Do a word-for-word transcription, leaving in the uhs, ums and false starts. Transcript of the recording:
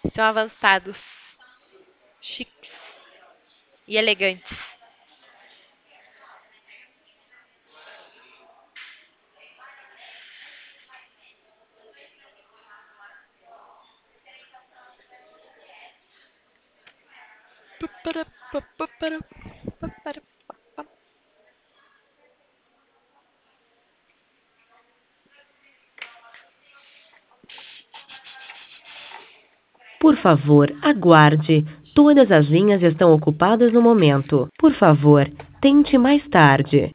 São avançados, chiques e elegantes. Por favor, aguarde. Todas as linhas estão ocupadas no momento. Por favor, tente mais tarde.